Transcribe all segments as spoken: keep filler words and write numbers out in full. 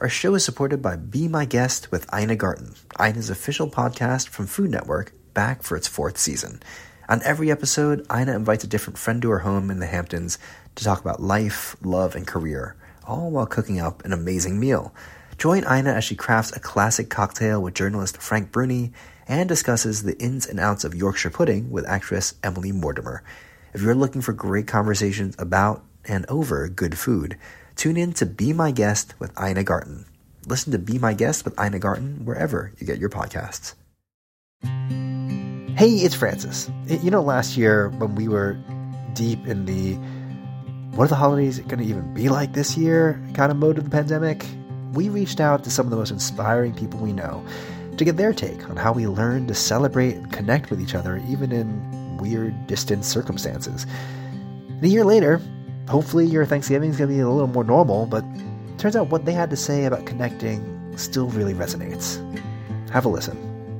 Our show is supported by Be My Guest with Ina Garten, Ina's official podcast from Food Network, back for its fourth season. On every episode, Ina invites a different friend to her home in the Hamptons to talk about life, love, and career, all while cooking up an amazing meal. Join Ina as she crafts a classic cocktail with journalist Frank Bruni and discusses the ins and outs of Yorkshire pudding with actress Emily Mortimer. If you're looking for great conversations about and over good food, tune in to Be My Guest with Ina Garten. Listen to Be My Guest with Ina Garten wherever you get your podcasts. Hey, it's Francis. You know, last year when we were deep in the what are the holidays going to even be like this year kind of mode of the pandemic, we reached out to some of the most inspiring people we know to get their take on how we learn to celebrate and connect with each other even in weird, distant circumstances. And a year later, hopefully your Thanksgiving is going to be a little more normal, but it turns out what they had to say about connecting still really resonates. Have a listen.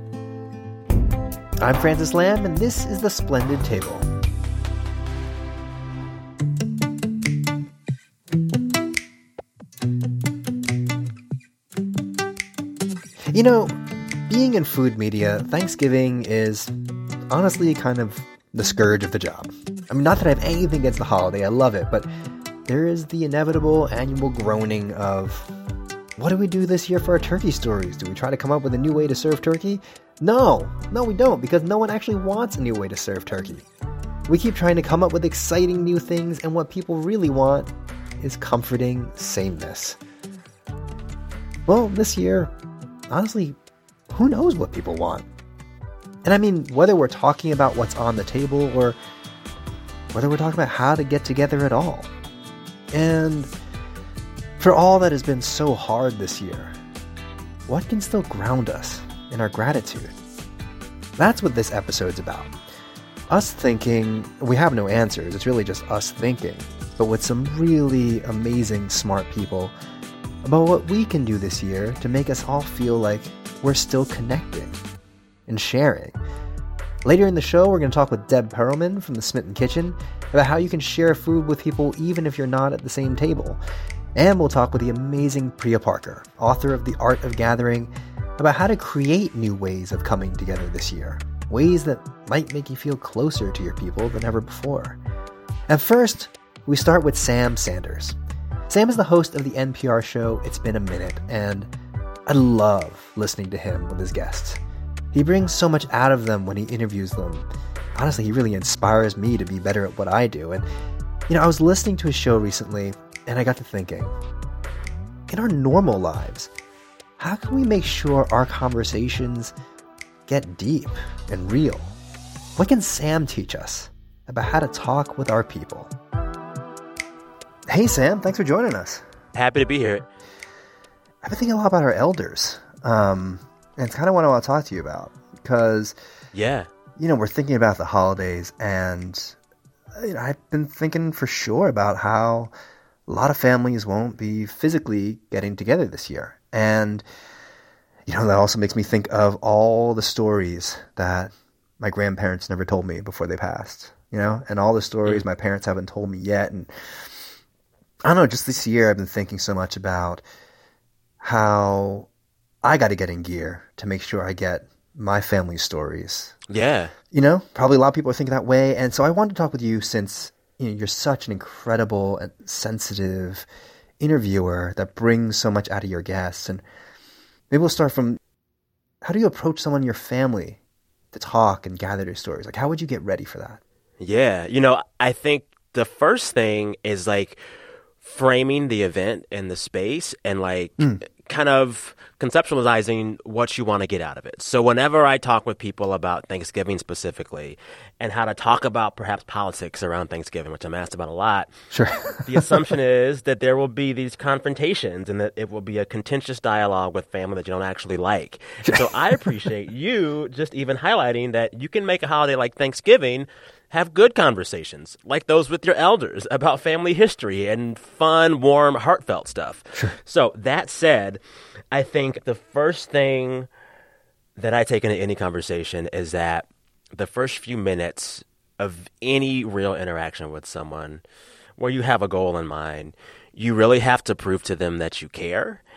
I'm Francis Lamb, and this is The Splendid Table. You know, being in food media, Thanksgiving is honestly kind of the scourge of the job. I mean, not that I have anything against the holiday, I love it, but there is the inevitable annual groaning of, what do we do this year for our turkey stories? Do we try to come up with a new way to serve turkey? No, no we don't, because no one actually wants a new way to serve turkey. We keep trying to come up with exciting new things, and what people really want is comforting sameness. Well, this year, honestly, who knows what people want? And I mean, whether we're talking about what's on the table or whether we're talking about how to get together at all. And for all that has been so hard this year, what can still ground us in our gratitude? That's what this episode's about. Us thinking, we have no answers, it's really just us thinking, but with some really amazing, smart people about what we can do this year to make us all feel like we're still connecting and sharing. Later in the show, we're going to talk with Deb Perelman from the Smitten Kitchen about how you can share food with people even if you're not at the same table. And we'll talk with the amazing Priya Parker, author of The Art of Gathering, about how to create new ways of coming together this year. Ways that might make you feel closer to your people than ever before. And first, we start with Sam Sanders. Sam is the host of the N P R show It's Been a Minute, and I love listening to him with his guests. He brings so much out of them when he interviews them. Honestly, he really inspires me to be better at what I do. And, you know, I was listening to his show recently, and I got to thinking, in our normal lives, how can we make sure our conversations get deep and real? What can Sam teach us about how to talk with our people? Hey, Sam, thanks for joining us. Happy to be here. I've been thinking a lot about our elders. Um, and it's kind of what I want to talk to you about. Because, yeah, you know, we're thinking about the holidays, and you know, I've been thinking for sure about how a lot of families won't be physically getting together this year. And, you know, that also makes me think of all the stories that my grandparents never told me before they passed, you know, and all the stories mm. my parents haven't told me yet. And I don't know, just this year I've been thinking so much about how I got to get in gear to make sure I get my family's stories. Yeah. You know, probably a lot of people are thinking that way. And so I wanted to talk with you since, you know, you're such an incredible and sensitive interviewer that brings so much out of your guests. And maybe we'll start from, how do you approach someone in your family to talk and gather their stories? Like, how would you get ready for that? Yeah. You know, I think the first thing is like framing the event and the space and like mm. kind of conceptualizing what you want to get out of it. So whenever I talk with people about Thanksgiving specifically and how to talk about perhaps politics around Thanksgiving, which I'm asked about a lot, sure. the assumption is that there will be these confrontations and that it will be a contentious dialogue with family that you don't actually like. So I appreciate you just even highlighting that you can make a holiday like Thanksgiving have good conversations, like those with your elders, about family history and fun, warm, heartfelt stuff. Sure. So that said, I think the first thing that I take into any conversation is that the first few minutes of any real interaction with someone where you have a goal in mind, you really have to prove to them that you care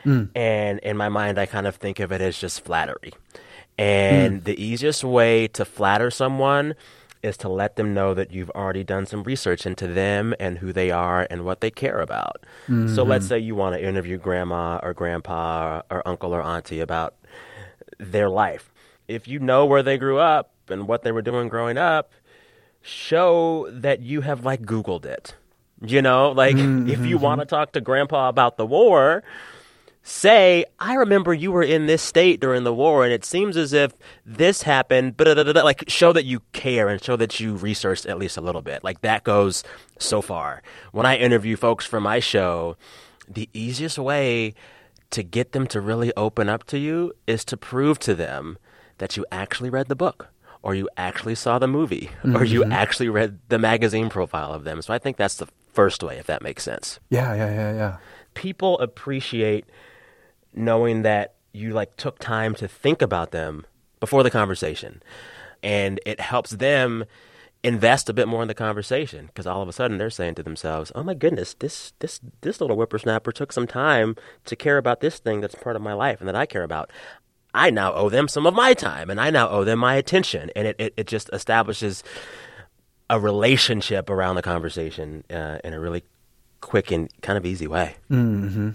Mm. And in my mind, I kind of think of it as just flattery. And Mm. the easiest way to flatter someone is to let them know that you've already done some research into them and who they are and what they care about. Mm-hmm. So let's say you want to interview grandma or grandpa or uncle or auntie about their life. If you know where they grew up and what they were doing growing up, show that you have like Googled it. You know, like mm-hmm. if you want to talk to grandpa about the war, say, I remember you were in this state during the war, and it seems as if this happened, but like show that you care and show that you researched at least a little bit. Like that goes so far. When I interview folks for my show, the easiest way to get them to really open up to you is to prove to them that you actually read the book, or you actually saw the movie, mm-hmm. or you actually read the magazine profile of them. So I think that's the first way, if that makes sense. Yeah, yeah, yeah, yeah. People appreciate knowing that you like took time to think about them before the conversation, and it helps them invest a bit more in the conversation because all of a sudden they're saying to themselves, oh my goodness, this this this little whippersnapper took some time to care about this thing that's part of my life and that I care about. I now owe them some of my time, and I now owe them my attention, and it, it, it just establishes a relationship around the conversation uh, in a really quick and kind of easy way. Mm-hmm.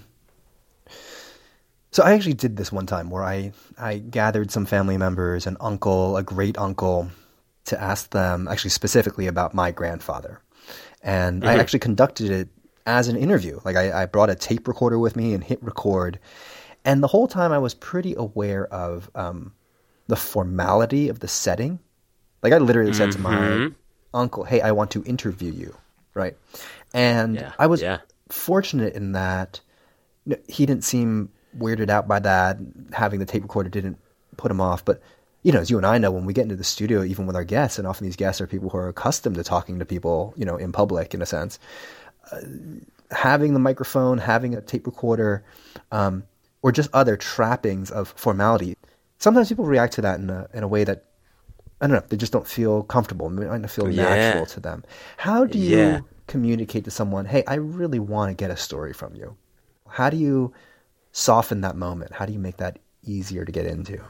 So I actually did this one time where I, I gathered some family members, an uncle, a great uncle, to ask them actually specifically about my grandfather. And mm-hmm. I actually conducted it as an interview. Like I, I brought a tape recorder with me and hit record. And the whole time I was pretty aware of um, the formality of the setting. Like I literally said to my mm-hmm. uncle, hey, I want to interview you, right? And yeah. I was yeah. fortunate in that he didn't seem weirded out by that. Having the tape recorder didn't put him off. But, you know, as you and I know, when we get into the studio, even with our guests, and often these guests are people who are accustomed to talking to people, you know, in public, in a sense, uh, having the microphone, having a tape recorder, um, or just other trappings of formality, sometimes people react to that in a, in a way that, I don't know, they just don't feel comfortable. It might not feel yeah. natural to them. How do you yeah. communicate to someone, hey, I really want to get a story from you? How do you soften that moment? How do you make that easier to get into?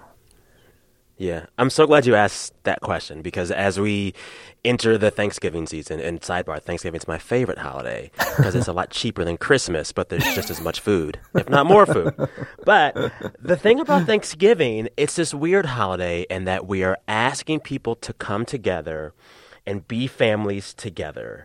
Yeah, I'm so glad you asked that question because as we enter the Thanksgiving season, and sidebar, Thanksgiving's my favorite holiday because it's a lot cheaper than Christmas, but there's just as much food, if not more food. But the thing about Thanksgiving, it's this weird holiday in that we are asking people to come together and be families together.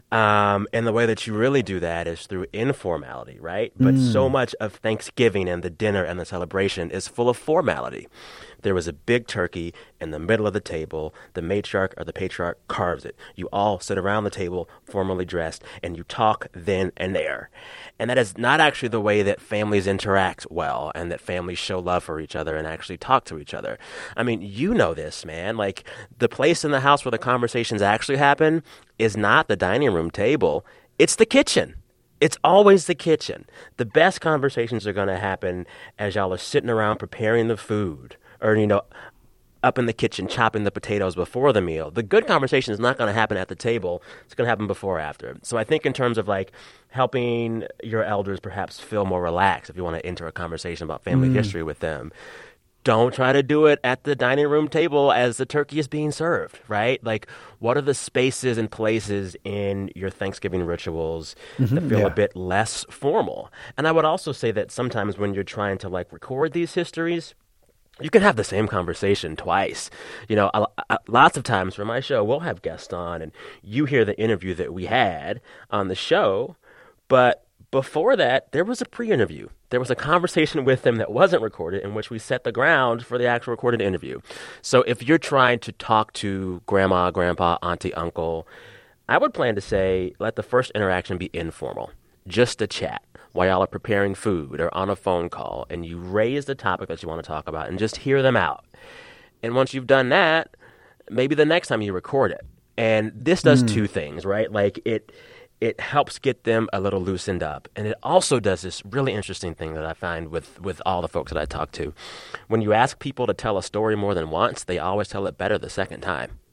Um, and the way that you really do that is through informality, right? But mm. so much of Thanksgiving and the dinner and the celebration is full of formality. There was a big turkey in the middle of the table. The matriarch or the patriarch carves it. You all sit around the table, formally dressed, and you talk then and there. And that is not actually the way that families interact well and that families show love for each other and actually talk to each other. I mean, you know this, man. Like, the place in the house where the conversations actually happen is not the dining room table. It's the kitchen. It's always the kitchen. The best conversations are going to happen as y'all are sitting around preparing the food or, you know, up in the kitchen chopping the potatoes before the meal. The good conversation is not going to happen at the table. It's going to happen before or after. So I think in terms of, like, helping your elders perhaps feel more relaxed if you want to enter a conversation about family mm. history with them, don't try to do it at the dining room table as the turkey is being served, right? Like, what are the spaces and places in your Thanksgiving rituals mm-hmm, that feel yeah. a bit less formal? And I would also say that sometimes when you're trying to, like, record these histories, you can have the same conversation twice. You know, a, a, lots of times for my show, we'll have guests on, and you hear the interview that we had on the show, but before that, there was a pre-interview. There was a conversation with them that wasn't recorded in which we set the ground for the actual recorded interview. So if you're trying to talk to grandma, grandpa, auntie, uncle, I would plan to say let the first interaction be informal, just a chat while y'all are preparing food or on a phone call, and you raise the topic that you want to talk about and just hear them out. And once you've done that, maybe the next time you record it. And this does mm. two things, right? Like it it helps get them a little loosened up. And it also does this really interesting thing that I find with, with all the folks that I talk to. When you ask people to tell a story more than once, they always tell it better the second time.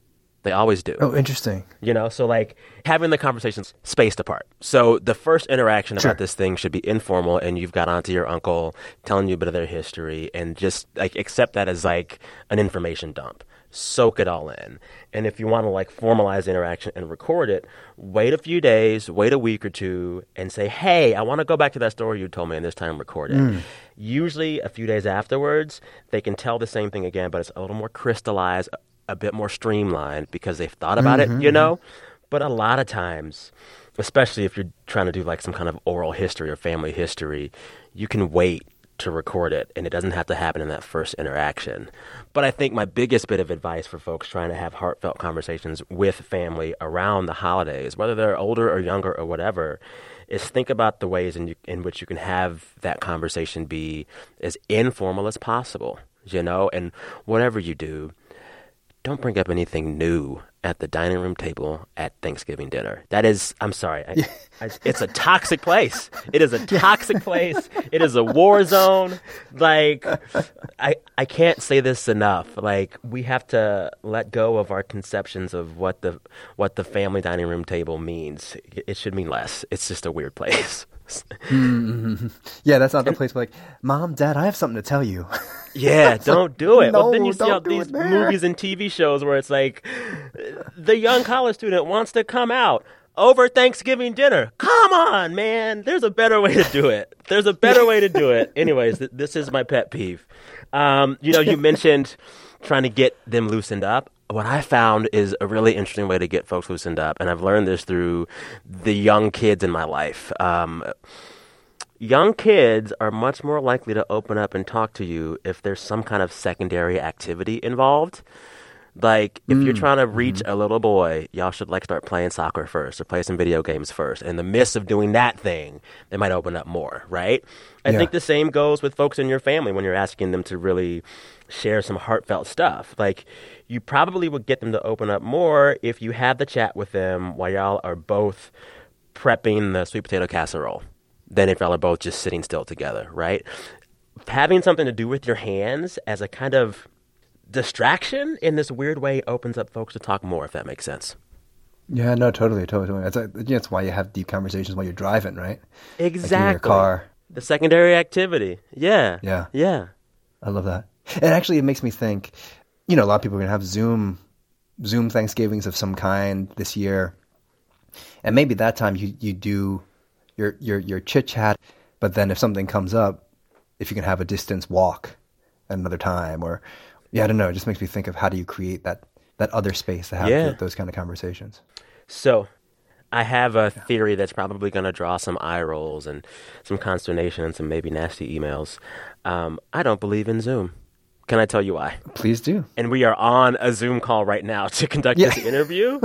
They always do. Oh, interesting. You know, so like having the conversations spaced apart. So the first interaction Sure. about this thing should be informal, and you've got onto your uncle telling you a bit of their history, and just like accept that as like an information dump. Soak it all in. And if you want to like formalize the interaction and record it, wait a few days, wait a week or two, and say, hey, I want to go back to that story you told me, and this time record it. Mm. Usually a few days afterwards, they can tell the same thing again, but it's a little more crystallized, a bit more streamlined because they've thought about mm-hmm, it, you know? But a lot of times, especially if you're trying to do like some kind of oral history or family history, you can wait to record it, and it doesn't have to happen in that first interaction. But I think my biggest bit of advice for folks trying to have heartfelt conversations with family around the holidays, whether they're older or younger or whatever, is think about the ways in, you, in which you can have that conversation be as informal as possible, you know? And whatever you do, don't bring up anything new at the dining room table at Thanksgiving dinner. That is, I'm sorry, I, yeah. I, it's a toxic place. It is a toxic place. It is a war zone. Like, I I can't say this enough. Like, we have to let go of our conceptions of what the what the family dining room table means. It, it should mean less. It's just a weird place. mm-hmm. Yeah, that's not the place where like, Mom, Dad, I have something to tell you. Yeah, don't like, do it. No, well, then you see all do these movies and T V shows where it's like, the young college student wants to come out over Thanksgiving dinner. Come on, man. There's a better way to do it. There's a better way to do it. Anyways, th- this is my pet peeve. Um, you know, you mentioned trying to get them loosened up. What I found is a really interesting way to get folks loosened up, and I've learned this through the young kids in my life. Um, young kids are much more likely to open up and talk to you if there's some kind of secondary activity involved. Like, if mm. you're trying to reach mm-hmm. a little boy, y'all should, like, start playing soccer first or play some video games first. In the midst of doing that thing, they might open up more, right? I yeah. think the same goes with folks in your family when you're asking them to really share some heartfelt stuff. Like, you probably would get them to open up more if you had the chat with them while y'all are both prepping the sweet potato casserole than if y'all are both just sitting still together, right? Having something to do with your hands as a kind of distraction in this weird way opens up folks to talk more, if that makes sense. Yeah, no, totally, totally. That's, a, that's why you have deep conversations while you're driving, right? Exactly. Like in your car. The secondary activity. Yeah. Yeah. Yeah. I love that. And actually, it makes me think, you know, a lot of people are going to have Zoom, Zoom Thanksgivings of some kind this year. And maybe that time you, you do your, your, your chit chat, but then if something comes up, if you can have a distance walk at another time or, yeah, I don't know. It just makes me think of how do you create that, that other space to have yeah. th- those kind of conversations. So I have a theory that's probably going to draw some eye rolls and some consternation and some maybe nasty emails. Um, I don't believe in Zoom. Can I tell you why? Please do. And we are on a Zoom call right now to conduct yeah. this interview.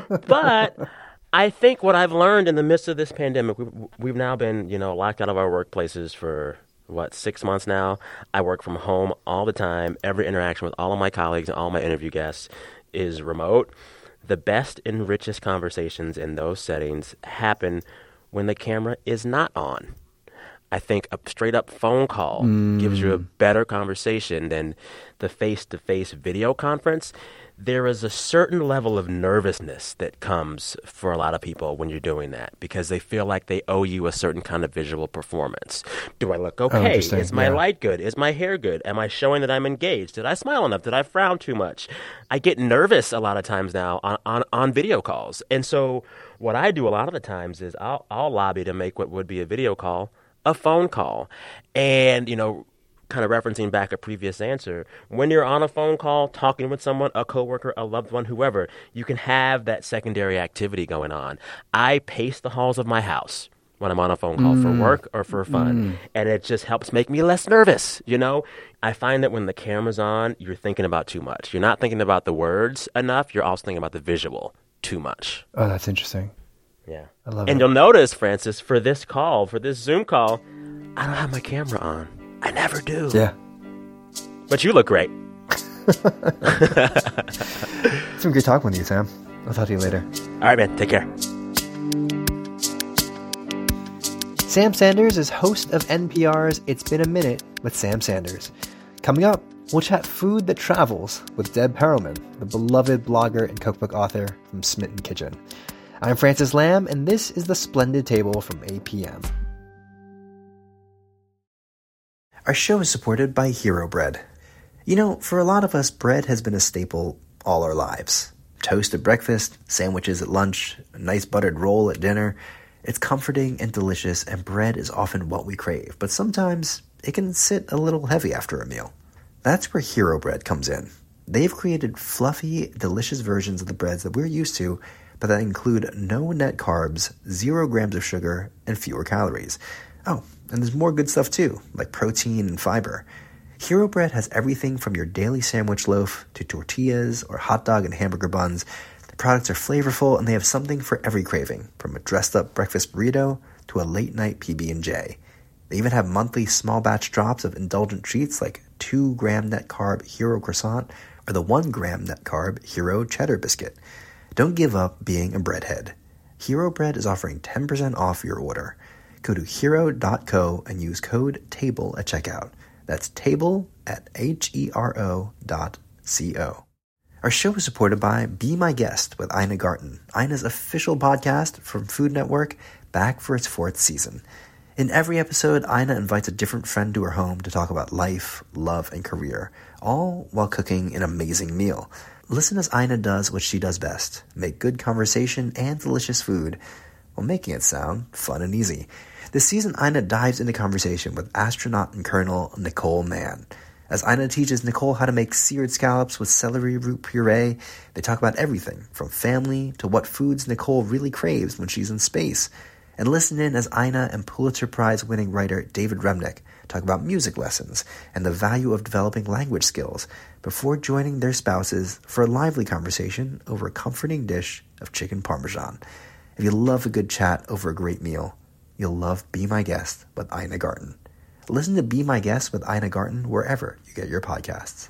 But I think what I've learned in the midst of this pandemic, we've, we've now been, you know, locked out of our workplaces for what, six months now. I work from home all the time. Every interaction with all of my colleagues and all my interview guests is remote. The best and richest conversations in those settings happen when the camera is not on. I think a straight up phone call mm. gives you a better conversation than the face-to-face video conference. There is a certain level of nervousness that comes for a lot of people when you're doing that because they feel like they owe you a certain kind of visual performance. Do I look okay? Oh, Is my yeah. light good? Is my hair good? Am I showing that I'm engaged? Did I smile enough? Did I frown too much? I get nervous a lot of times now on, on, on video calls. And so what I do a lot of the times is I'll, I'll lobby to make what would be a video call a phone call. And, you know, kind of referencing back a previous answer, when you're on a phone call talking with someone, a coworker, a loved one, whoever, you can have that secondary activity going on. I pace the halls of my house when I'm on a phone call mm. for work or for fun, mm. and it just helps make me less nervous, you know? I find that when the camera's on, you're thinking about too much. You're not thinking about the words enough. You're also thinking about the visual too much. Oh, that's interesting. Yeah. I love and it. And you'll notice, Francis, for this call, for this Zoom call, I don't have my camera on. I never do. Yeah. But you look great. It's been good talking with you, Sam. I'll talk to you later. All right, man. Take care. Sam Sanders is host of N P R's It's Been a Minute with Sam Sanders. Coming up, We'll chat food that travels with Deb Perelman, the beloved blogger and cookbook author from Smitten Kitchen. I'm Francis Lamb, and this is The Splendid Table from A P M. Our show is supported by Hero Bread. You know, for a lot of us, bread has been a staple all our lives. Toast at breakfast, sandwiches at lunch, a nice buttered roll at dinner. It's comforting and delicious, and bread is often what we crave. But sometimes it can sit a little heavy after a meal. That's where Hero Bread comes in. They've created fluffy, delicious versions of the breads that we're used to, but that include no net carbs, zero grams of sugar, and fewer calories. Oh, and there's more good stuff too, like protein and fiber. Hero Bread has everything from your daily sandwich loaf to tortillas or hot dog and hamburger buns. The products are flavorful, and they have something for every craving, from a dressed-up breakfast burrito to a late-night P B and J. They even have monthly small-batch drops of indulgent treats like two gram net carb Hero Croissant or the one gram net carb Hero Cheddar Biscuit. Don't give up being a breadhead. Hero Bread is offering ten percent off your order. Go to hero dot co and use code TABLE at checkout. That's TABLE at H E R O dot C O. Our show is supported by Be My Guest with Ina Garten, Ina's official podcast from Food Network, back for its fourth season. In every episode, Ina invites a different friend to her home to talk about life, love, and career, all while cooking an amazing meal. Listen as Ina does what she does best, make good conversation and delicious food while making it sound fun and easy. This season, Ina dives into conversation with astronaut and Colonel Nicole Mann. As Ina teaches Nicole how to make seared scallops with celery root puree, they talk about everything from family to what foods Nicole really craves when she's in space. And listen in as Ina and Pulitzer Prize-winning writer David Remnick talk about music lessons and the value of developing language skills before joining their spouses for a lively conversation over a comforting dish of chicken parmesan. If you love a good chat over a great meal, you'll love Be My Guest with Ina Garten. Listen to Be My Guest with Ina Garten wherever you get your podcasts.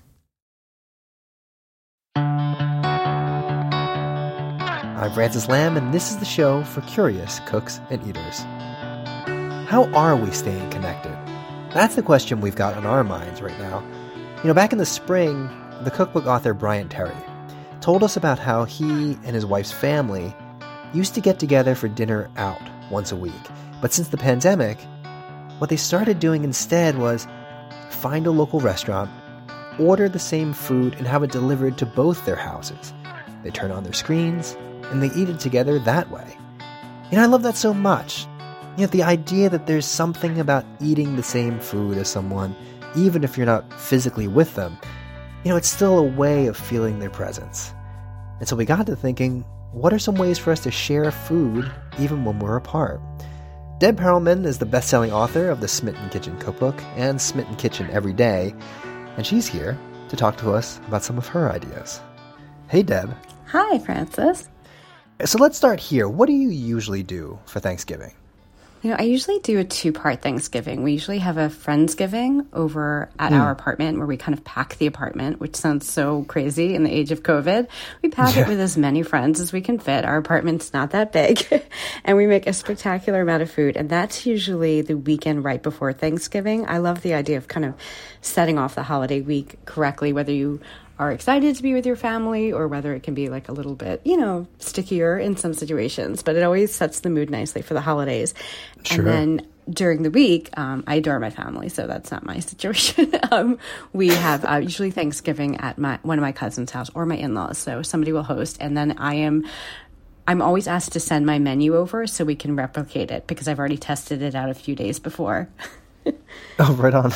I'm Francis Lamb, and this is the show for curious cooks and eaters. How are we staying connected? That's the question we've got on our minds right now. You know, back in the spring, the cookbook author Bryant Terry told us about how he and his wife's family used to get together for dinner out once a week. But since the pandemic, what they started doing instead was find a local restaurant, order the same food, and have it delivered to both their houses. They turn on their screens, and they eat it together that way. You know, I love that so much. You know, the idea that there's something about eating the same food as someone, even if you're not physically with them, you know, it's still a way of feeling their presence. And so we got to thinking, what are some ways for us to share food even when we're apart? Deb Perelman is the best-selling author of the Smitten Kitchen Cookbook and Smitten Kitchen Every Day, and she's here to talk to us about some of her ideas. Hey, Deb. Hi, Francis. So let's start here. What do you usually do for Thanksgiving? You know, I usually do a two-part Thanksgiving. We usually have a Friendsgiving over at mm. our apartment where we kind of pack the apartment, which sounds so crazy in the age of COVID. We pack yeah. it with as many friends as we can fit. Our apartment's not that big. And we make a spectacular amount of food. And that's usually the weekend right before Thanksgiving. I love the idea of kind of setting off the holiday week correctly, whether you are excited to be with your family or whether it can be like a little bit, you know, stickier in some situations, but it always sets the mood nicely for the holidays. Sure. And then during the week, um, I adore my family, so that's not my situation. um, we have uh, usually Thanksgiving at my one of my cousin's house or my in-laws, so somebody will host, and then I am I'm always asked to send my menu over so we can replicate it because I've already tested it out a few days before. Oh, right on.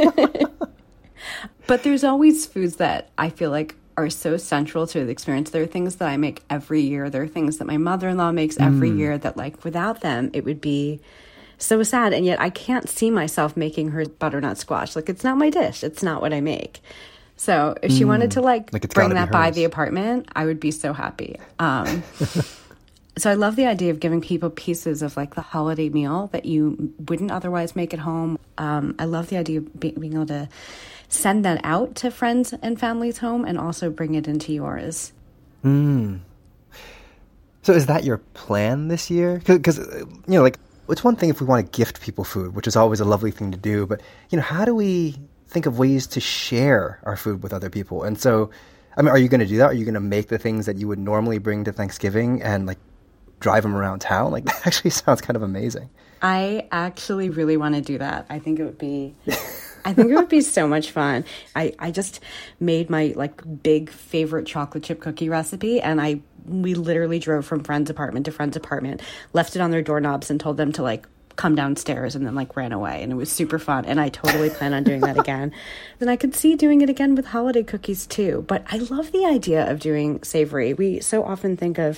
But there's always foods that I feel like are so central to the experience. There are things that I make every year. There are things that my mother-in-law makes every mm. year that, like, without them, it would be so sad. And yet I can't see myself making her butternut squash. Like, it's not my dish. It's not what I make. So if she mm. wanted to, like, like bring that by the apartment, I would be so happy. Um, so I love the idea of giving people pieces of, like, the holiday meal that you wouldn't otherwise make at home. Um, I love the idea of be- being able to send that out to friends and family's home and also bring it into yours. Mm. So is that your plan this year? Because, you know, like, it's one thing if we want to gift people food, which is always a lovely thing to do. But, you know, how do we think of ways to share our food with other people. And so, I mean, are you going to do that? Are you going to make the things that you would normally bring to Thanksgiving and like drive them around town? Like that actually sounds kind of amazing. I actually really want to do that. I think it would be, I think it would be so much fun. I, I just made my like big favorite chocolate chip cookie recipe, and I we literally drove from friend's apartment to friend's apartment, left it on their doorknobs, and told them to like come downstairs, and then like ran away. And it was super fun, and I totally plan on doing that again. Then I could see doing it again with holiday cookies too. But I love the idea of doing savory. We so often think of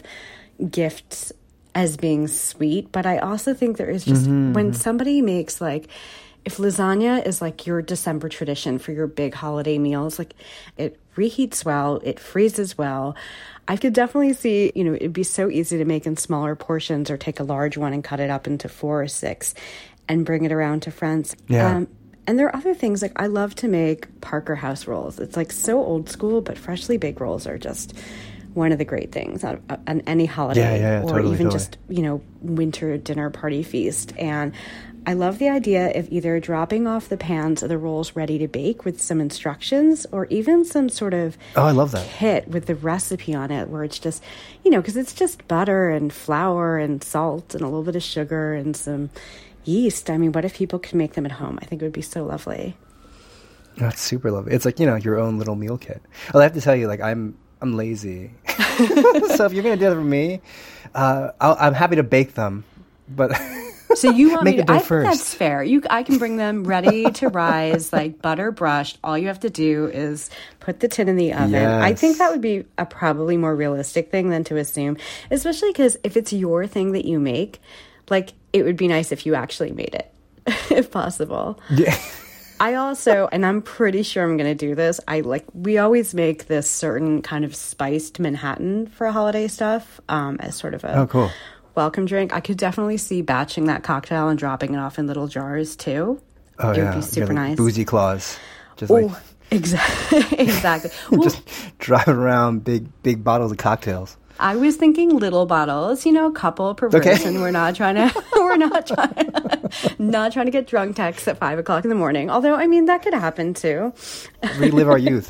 gifts as being sweet, but I also think there is just mm-hmm. when somebody makes like, if lasagna is like your December tradition for your big holiday meals, like it reheats well, it freezes well. I could definitely see, you know, it'd be so easy to make in smaller portions, or take a large one and cut it up into four or six and bring it around to friends. Yeah. Um, and there are other things, like I love to make Parker House rolls. It's like so old school, but freshly baked rolls are just one of the great things on, on any holiday, yeah, yeah, or totally, even totally. just, you know, winter dinner party feast. And I love the idea of either dropping off the pans of the rolls ready to bake with some instructions, or even some sort of oh, I love that. kit with the recipe on it, where it's just, you know, because it's just butter and flour and salt and a little bit of sugar and some yeast. I mean, what if people could make them at home? I think it would be so lovely. That's super lovely. It's like, you know, your own little meal kit. Well, I have to tell you, like, I'm I'm lazy. So if you're going to do that for me, uh, I'll, I'm happy to bake them. But so you want make me it to, I first. think that's fair. You, I can bring them ready to rise, like butter brushed. All you have to do is put the tin in the oven. Yes. I think that would be a probably more realistic thing than to assume, especially because if it's your thing that you make, like it would be nice if you actually made it, if possible. Yeah. I also, and I'm pretty sure I'm going to do this, I like, we always make this certain kind of spiced Manhattan for holiday stuff um, as sort of a oh, cool. welcome drink. I could definitely see batching that cocktail and dropping it off in little jars too. Oh, it yeah. would be super like nice. Boozy claws. Just oh, like exactly. exactly. just driving around big, big bottles of cocktails. I was thinking little bottles, you know, couple per okay. person. We're not trying to, we're not trying, not trying to get drunk texts at five o'clock in the morning. Although, I mean, that could happen too. Relive our youth.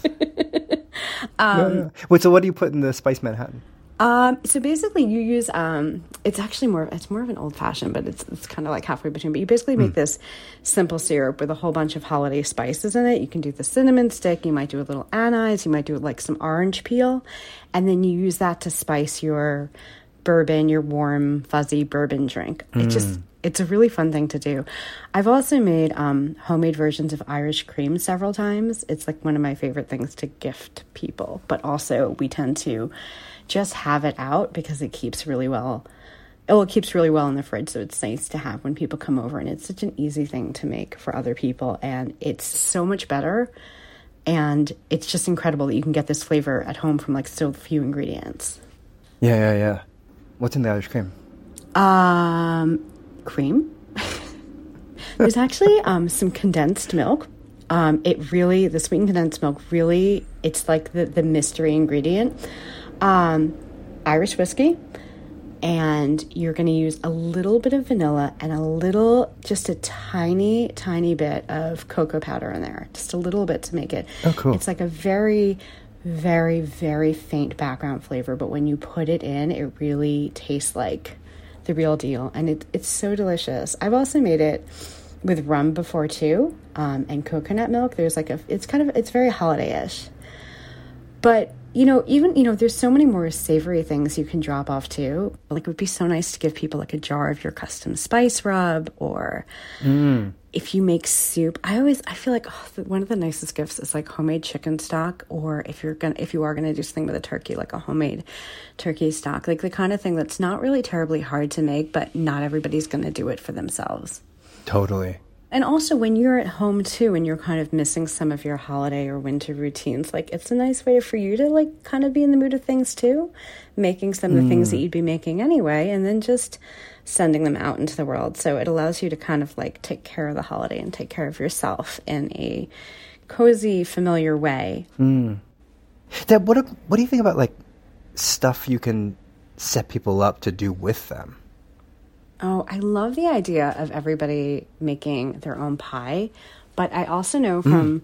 um, yeah, yeah. Wait, so what do you put in the Spice Manhattan? Um, so basically you use, um, it's actually more, it's more of an old fashioned, but it's, it's kind of like halfway between, but you basically make mm. this simple syrup with a whole bunch of holiday spices in it. You can do the cinnamon stick. You might do a little anise. You might do like some orange peel. And then you use that to spice your bourbon, your warm, fuzzy bourbon drink. It mm. just, it's a really fun thing to do. I've also made, um, homemade versions of Irish cream several times. It's like one of my favorite things to gift people, but also we tend to just have it out because it keeps really well. Oh, it keeps really well in the fridge, so it's nice to have when people come over, and it's such an easy thing to make for other people, and it's so much better, and it's just incredible that you can get this flavor at home from like so few ingredients. Yeah, yeah, yeah. What's in the Irish cream? Um, cream. There's actually um some condensed milk. Um, it really, the sweetened condensed milk really, it's like the the mystery ingredient. Um, Irish whiskey, and you're going to use a little bit of vanilla and a little, just a tiny, tiny bit of cocoa powder in there, just a little bit to make it. Oh, cool. It's like a very, very, very faint background flavor, but when you put it in, it really tastes like the real deal, and it, it's so delicious. I've also made it with rum before too, um, and coconut milk. There's like a, it's kind of, it's very holiday-ish, but you know, even, you know, there's so many more savory things you can drop off too. Like, it would be so nice to give people like a jar of your custom spice rub, or mm. if you make soup. I always, I feel like oh, one of the nicest gifts is like homemade chicken stock, or if you're gonna, if you are gonna do something with a turkey, like a homemade turkey stock, like the kind of thing that's not really terribly hard to make, but not everybody's gonna do it for themselves. Totally. And also when you're at home too, and you're kind of missing some of your holiday or winter routines, like it's a nice way for you to like kind of be in the mood of things too, making some of the mm. things that you'd be making anyway, and then just sending them out into the world. So it allows you to kind of like take care of the holiday and take care of yourself in a cozy, familiar way. Mm. Deb, what, what do you think about like stuff you can set people up to do with them? Oh, I love the idea of everybody making their own pie But I also know from mm.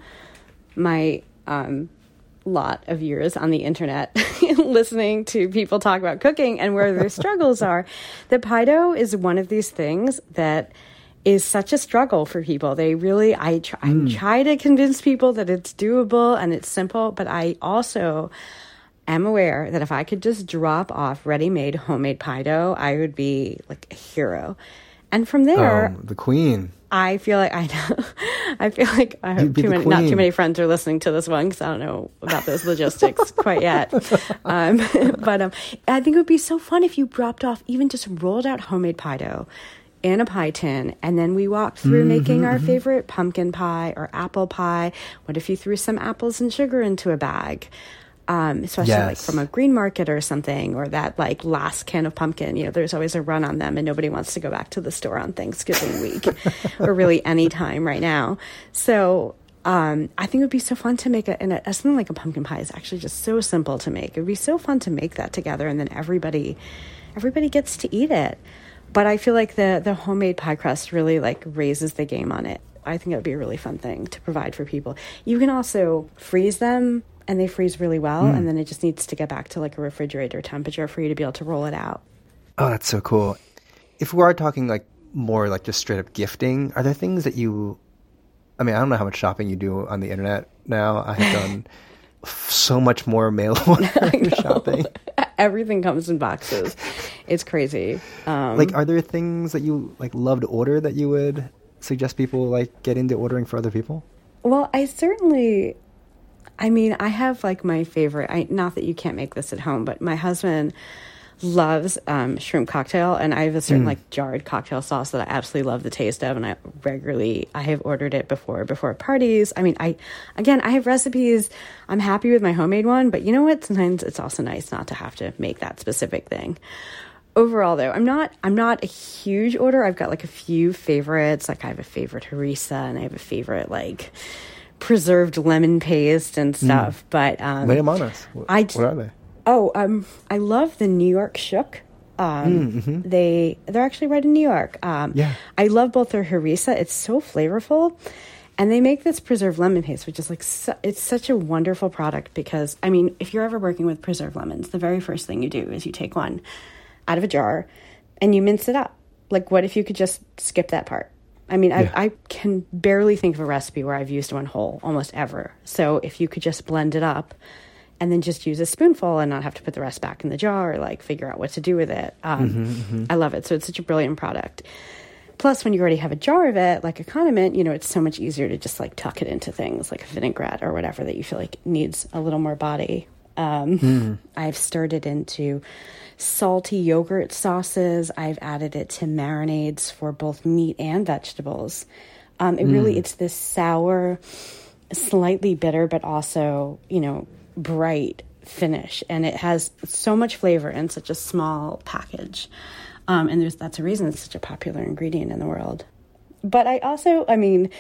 my um, lot of years on the internet listening to people talk about cooking and where their struggles are, that pie dough is one of these things that is such a struggle for people. They really, I try, mm. I try to convince people that it's doable and it's simple, but I also am aware that if I could just drop off ready-made homemade pie dough, I would be like a hero. And from there, oh, the queen. I feel like I know. I feel like I have too many, not too many friends are listening to this one because I don't know about those logistics quite yet. Um, but um, I think it would be so fun if you dropped off even just rolled out homemade pie dough in a pie tin, and then we walked through mm-hmm, making our mm-hmm. favorite pumpkin pie or apple pie. What if you threw some apples and sugar into a bag? Um, especially yes. like from a green market or something, or that like last can of pumpkin, you know, there's always a run on them and nobody wants to go back to the store on Thanksgiving week or really any time right now. So um, I think it would be so fun to make a, and a, something like a pumpkin pie is actually just so simple to make. It would be so fun to make that together, and then everybody, everybody gets to eat it. But I feel like the, the homemade pie crust really like raises the game on it. I think it would be a really fun thing to provide for people. You can also freeze them, and they freeze really well, mm. and then it just needs to get back to like a refrigerator temperature for you to be able to roll it out. Oh, that's so cool. If we are talking like more like just straight up gifting, are there things that you, I mean, I don't know how much shopping you do on the internet now. I have done so much more mail order shopping. Everything comes in boxes. It's crazy. Um, like, are there things that you like love to order that you would suggest people like get into ordering for other people? Well, I certainly... I mean, I have like my favorite, I, not that you can't make this at home, but my husband loves um, shrimp cocktail, and I have a certain mm. like jarred cocktail sauce that I absolutely love the taste of, and I regularly, I have ordered it before, before parties. I mean, I, again, I have recipes. I'm happy with my homemade one, but you know what? Sometimes it's also nice not to have to make that specific thing. Overall, though, I'm not, I'm not a huge order. I've got like a few favorites. Like I have a favorite harissa, and I have a favorite like preserved lemon paste and stuff. Mm. But um, lay them on us. What, I, what are they? Oh, um, I love the New York Shook. Um, mm-hmm. They they're actually right in New York. Um, yeah, I love both their harissa. It's so flavorful, and they make this preserved lemon paste, which is like su- it's such a wonderful product because I mean, if you're ever working with preserved lemons, the very first thing you do is you take one out of a jar and you mince it up. Like, what if you could just skip that part? I mean, yeah. I, I can barely think of a recipe where I've used one whole almost ever. So if you could just blend it up and then just use a spoonful and not have to put the rest back in the jar or like figure out what to do with it. Um, mm-hmm, mm-hmm. I love it. So it's such a brilliant product. Plus, when you already have a jar of it, like a condiment, you know, it's so much easier to just like tuck it into things like a vinaigrette or whatever that you feel like needs a little more body. Um, mm. I've stirred it into salty yogurt sauces. I've added it to marinades for both meat and vegetables. Um, it mm. really, it's this sour, slightly bitter, but also, you know, bright finish. And it has so much flavor in such a small package. Um, and there's that's a reason it's such a popular ingredient in the world. But I also, I mean...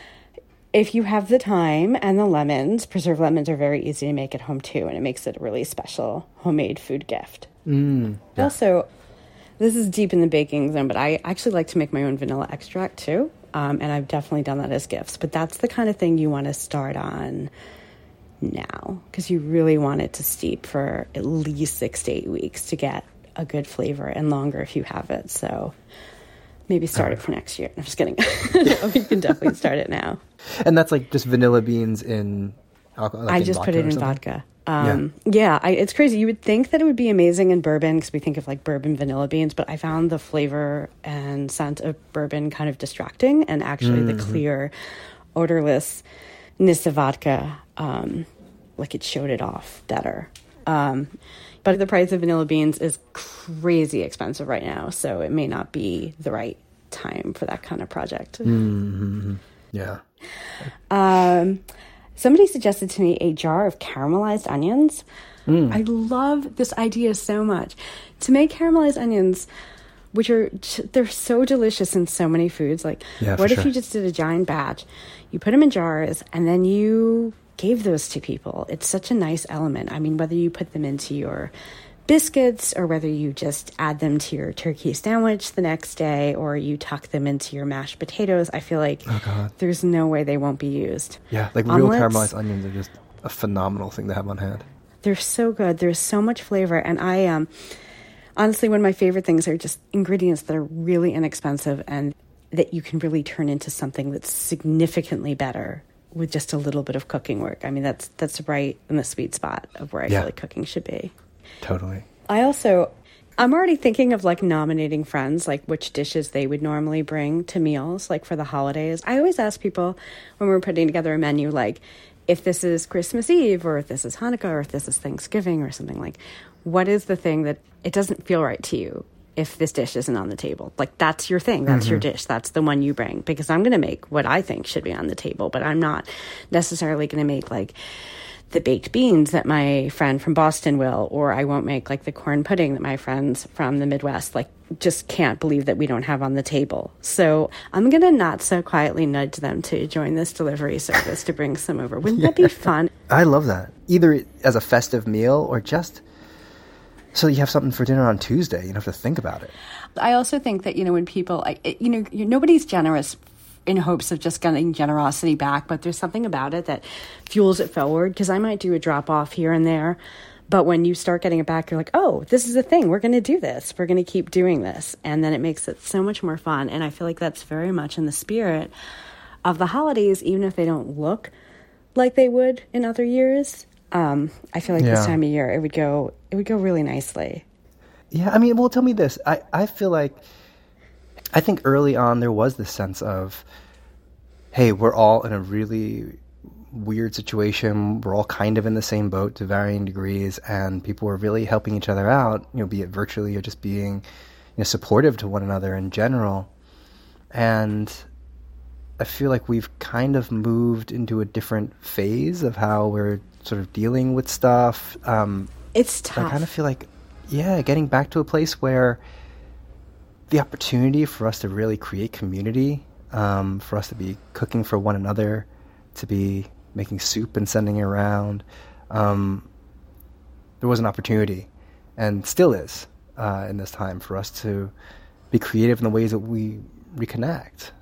if you have the time and the lemons, preserved lemons are very easy to make at home too, and it makes it a really special homemade food gift. Mm, yeah. Also, this is deep in the baking zone, but I actually like to make my own vanilla extract too, um, and I've definitely done that as gifts. But that's the kind of thing you want to start on now, because you really want it to steep for at least six to eight weeks to get a good flavor, and longer if you have it. So... maybe start it for next year. I'm just kidding. No, you can definitely start it now. And that's like just vanilla beans in alcohol? Like I in just put it in something? vodka. Um, yeah, yeah I, it's crazy. You would think that it would be amazing in bourbon because we think of like bourbon vanilla beans, but I found the flavor and scent of bourbon kind of distracting, and actually mm-hmm. the clear, odorlessness of vodka, um, like it showed it off better. Um, but the price of vanilla beans is crazy expensive right now, so it may not be the right time for that kind of project. Mm-hmm. Yeah. Um, somebody suggested to me a jar of caramelized onions. Mm. I love this idea so much. To make caramelized onions, which are, they're so delicious in so many foods. Like, yeah, what if sure. you just did a giant batch, you put them in jars, and then you... gave those to people? It's such a nice element. I mean, whether you put them into your biscuits, or whether you just add them to your turkey sandwich the next day, or you tuck them into your mashed potatoes. I feel like oh, God. there's no way they won't be used. Yeah, like real Omelets, caramelized onions are just a phenomenal thing to have on hand. They're so good. There's so much flavor. And I, um, honestly, one of my favorite things are just ingredients that are really inexpensive and that you can really turn into something that's significantly better with just a little bit of cooking work. I mean, that's that's right in the sweet spot of where I yeah. feel like cooking should be. Totally. I also, I'm already thinking of like nominating friends, like which dishes they would normally bring to meals, like for the holidays. I always ask people when we're putting together a menu, like if this is Christmas Eve or if this is Hanukkah or if this is Thanksgiving or something, like what is the thing that it doesn't feel right to you if this dish isn't on the table? Like that's your thing. That's mm-hmm. your dish. That's the one you bring, because I'm going to make what I think should be on the table, but I'm not necessarily going to make like the baked beans that my friend from Boston will, or I won't make like the corn pudding that my friends from the Midwest like just can't believe that we don't have on the table. So I'm going to not so quietly nudge them to join this delivery service to bring some over. Wouldn't yeah. that be fun? I love that. Either as a festive meal or just so you have something for dinner on Tuesday. You don't have to think about it. I also think that, you know, when people, I, you know, nobody's generous in hopes of just getting generosity back, but there's something about it that fuels it forward, because I might do a drop off here and there, but when you start getting it back, you're like, oh, this is a thing. We're going to do this. We're going to keep doing this. And then it makes it so much more fun. And I feel like that's very much in the spirit of the holidays, even if they don't look like they would in other years. Um, I feel like yeah. this time of year, it would go, it would go really nicely. Yeah. I mean, well, tell me this. I, I feel like, I think early on there was this sense of, hey, we're all in a really weird situation. We're all kind of in the same boat to varying degrees, and people were really helping each other out, you know, be it virtually or just being, you know, supportive to one another in general. And I feel like we've kind of moved into a different phase of how we're sort of dealing with stuff. Um, it's tough. I kind of feel like, yeah, getting back to a place where the opportunity for us to really create community, um, for us to be cooking for one another, to be making soup and sending it around, um, there was an opportunity, and still is, uh, in this time for us to be creative in the ways that we reconnect.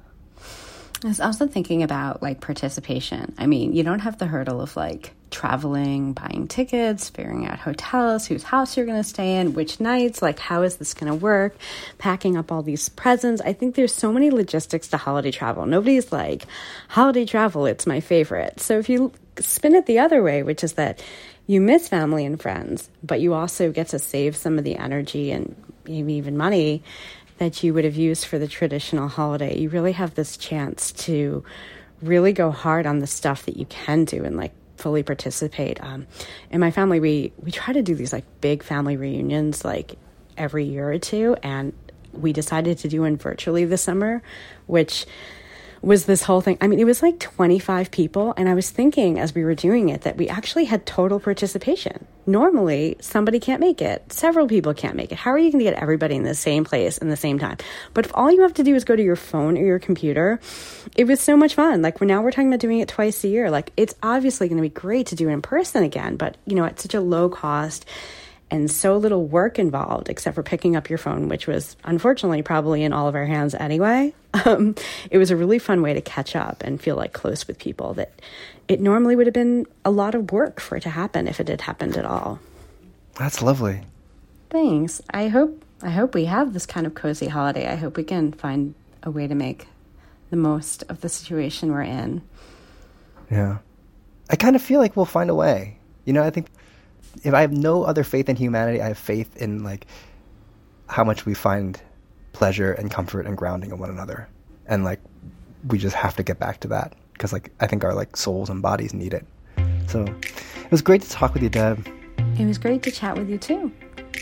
I was also thinking about like participation. I mean, you don't have the hurdle of like traveling, buying tickets, figuring out hotels, whose house you're going to stay in, which nights, like how is this going to work, packing up all these presents. I think there's so many logistics to holiday travel. Nobody's like, holiday travel, it's my favorite. So if you spin it the other way, which is that you miss family and friends, but you also get to save some of the energy and maybe even money that you would have used for the traditional holiday, you really have this chance to really go hard on the stuff that you can do and like fully participate. Um, in my family, we, we try to do these like big family reunions like every year or two, and we decided to do one virtually this summer, which was this whole thing. I mean, it was like twenty-five people, and I was thinking as we were doing it that we actually had total participation. Normally, somebody can't make it. Several people can't make it. How are you going to get everybody in the same place in the same time? But if all you have to do is go to your phone or your computer, it was so much fun. Like, we're now we're talking about doing it twice a year. Like, it's obviously going to be great to do it in person again, but, you know, at such a low cost and so little work involved, except for picking up your phone, which was unfortunately probably in all of our hands anyway. Um, it was a really fun way to catch up and feel like close with people that it normally would have been a lot of work for it to happen if it had happened at all. That's lovely. Thanks. I hope I hope we have this kind of cozy holiday. I hope we can find a way to make the most of the situation we're in. Yeah. I kind of feel like we'll find a way. You know, I think if I have no other faith in humanity, I have faith in like how much we find pleasure and comfort and grounding in one another. And like, we just have to get back to that because like, I think our like souls and bodies need it. So it was great to talk with you, Deb. It was great to chat with you too.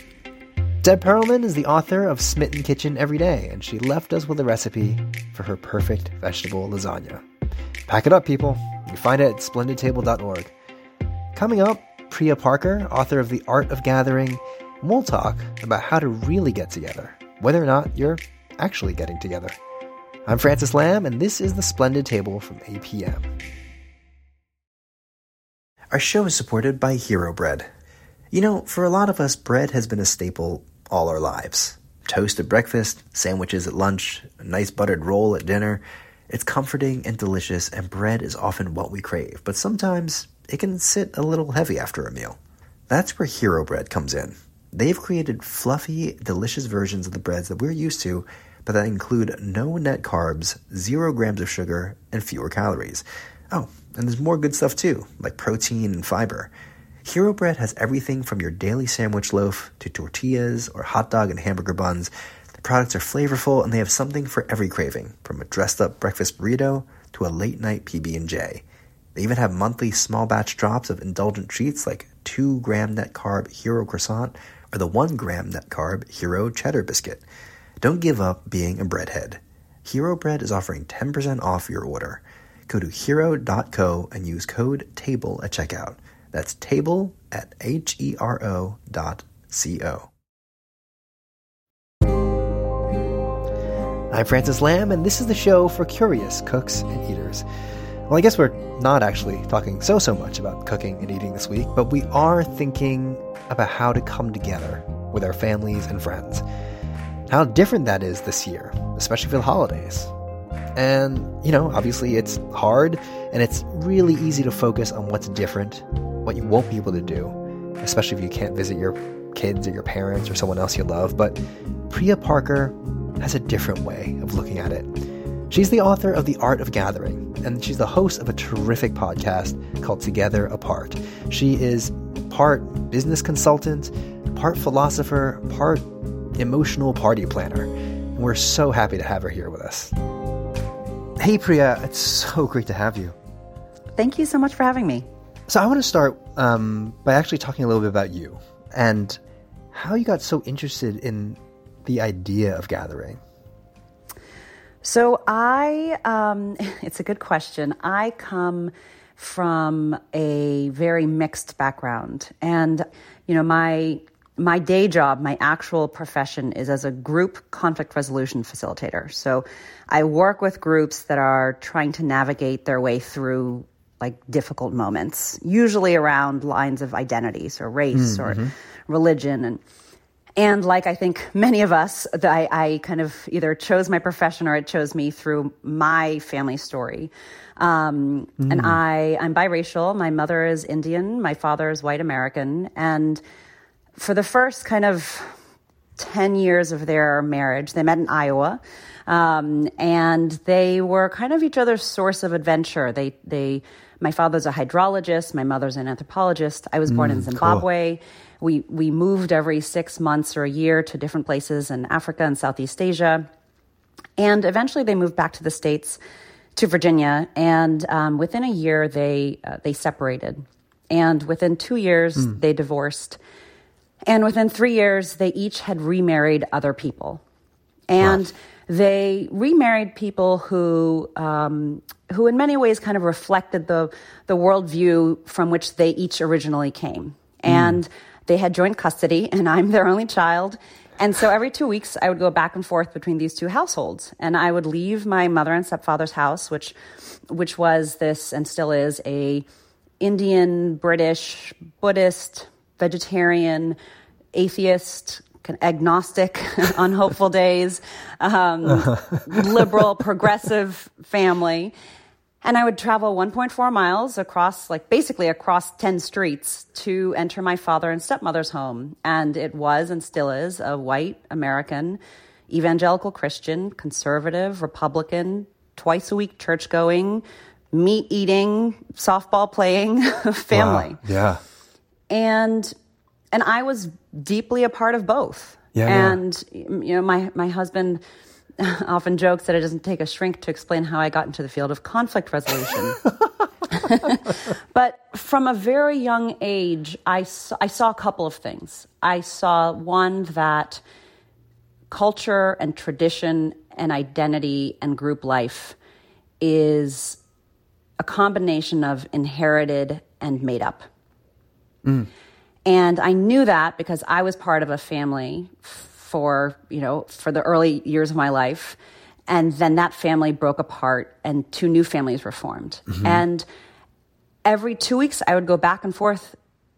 Deb Perelman is the author of Smitten Kitchen Every Day, and she left us with a recipe for her perfect vegetable lasagna. Pack it up, people. You find it at splendid table dot org. Coming up, Priya Parker, author of The Art of Gathering, and we'll talk about how to really get together, whether or not you're actually getting together. I'm Francis Lamb, and this is The Splendid Table from A P M. Our show is supported by Hero Bread. You know, for a lot of us, bread has been a staple all our lives. Toast at breakfast, sandwiches at lunch, a nice buttered roll at dinner. It's comforting and delicious, and bread is often what we crave. But sometimes it can sit a little heavy after a meal. That's where Hero Bread comes in. They've created fluffy, delicious versions of the breads that we're used to, but that include no net carbs, zero grams of sugar, and fewer calories. Oh, and there's more good stuff too, like protein and fiber. Hero Bread has everything from your daily sandwich loaf to tortillas or hot dog and hamburger buns. The products are flavorful, and they have something for every craving, from a dressed-up breakfast burrito to a late-night P B and J. They even have monthly small-batch drops of indulgent treats like two gram net carb Hero Croissant or the one gram net carb Hero Cheddar Biscuit. Don't give up being a breadhead. Hero Bread is offering ten percent off your order. Go to hero dot co and use code TABLE at checkout. That's table at H E R O dot C O. I'm Francis Lamb, and this is the show for curious cooks and eaters. Well, I guess we're not actually talking so, so much about cooking and eating this week, but we are thinking about how to come together with our families and friends. How different that is this year, especially for the holidays. And, you know, obviously it's hard, and it's really easy to focus on what's different, what you won't be able to do, especially if you can't visit your kids or your parents or someone else you love. But Priya Parker has a different way of looking at it. She's the author of The Art of Gathering, and she's the host of a terrific podcast called Together Apart. She is part business consultant, part philosopher, part emotional party planner. And we're so happy to have her here with us. Hey Priya, it's so great to have you. Thank you so much for having me. So I want to start um, by actually talking a little bit about you and how you got so interested in the idea of gathering. So I, um, it's a good question. I come from a very mixed background, and you know, my my day job, my actual profession is as a group conflict resolution facilitator. So I work with groups that are trying to navigate their way through like difficult moments, usually around lines of identities or race mm-hmm. or religion. And and like I think many of us, I, I kind of either chose my profession or it chose me through my family story. Um, mm. And I, I'm biracial. My mother is Indian. My father is white American. And for the first kind of ten years of their marriage, they met in Iowa. Um, and they were kind of each other's source of adventure. They, they, my father's a hydrologist. My mother's an anthropologist. I was born mm, in Zimbabwe. Cool. We, we moved every six months or a year to different places in Africa and Southeast Asia. And eventually they moved back to the States, to Virginia. And, um, within a year they, uh, they separated. And within two years mm. they divorced. And within three years they each had remarried other people. And wow. They remarried people who, um, who in many ways kind of reflected the the worldview from which they each originally came. And mm. they had joint custody, and I'm their only child. And so every two weeks, I would go back and forth between these two households, and I would leave my mother and stepfather's house, which, which was this and still is a Indian, British, Buddhist, vegetarian, atheist, agnostic on hopeful days, um, liberal, progressive family. And I would travel one point four miles across, like basically across ten streets to enter my father and stepmother's home. And it was and still is a white American, evangelical Christian, conservative, Republican, twice a week church going, meat eating, softball playing family. Wow. Yeah. And And I was deeply a part of both. Yeah, and, yeah. you know, my, my husband often jokes that it doesn't take a shrink to explain how I got into the field of conflict resolution. But from a very young age, I saw, I saw a couple of things. I saw, one, that culture and tradition and identity and group life is a combination of inherited and made up. Mm. And I knew that because I was part of a family for, you know, for the early years of my life. And then that family broke apart and two new families were formed. Mm-hmm. And every two weeks I would go back and forth